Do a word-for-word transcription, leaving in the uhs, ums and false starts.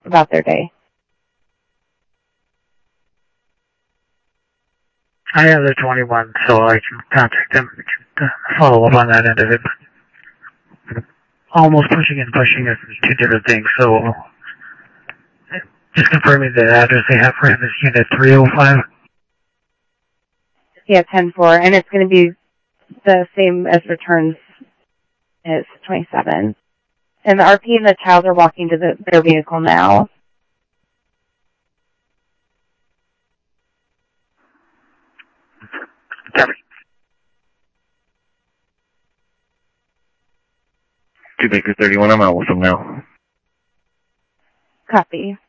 about their day. I have the twenty-one, so I can contact them to follow up on that end of it. Almost pushing and pushing is two different things, so just confirming the address they have for him is Unit three oh five. Yeah, ten four, and it's going to be the same as returns as twenty-seven. And the R P and the child are walking to the, their vehicle now. two Baker thirty-one, I'm out with them now. Copy.